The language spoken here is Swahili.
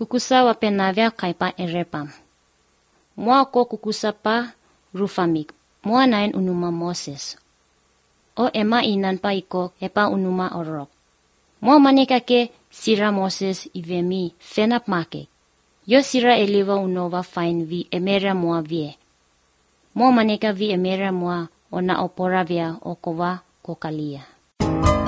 kukusa wapenavya kaipa erepam. Mua ko kukusa pa rufamik. Mua nain unuma Moses. O ema inan pa iko epa unuma orok. Mua maneka ke sira Moses ivemi fenap make. Yo sira eliva unova fain vi emera mua vie. Mua maneka vi emera mua ona opora via okova kokalia.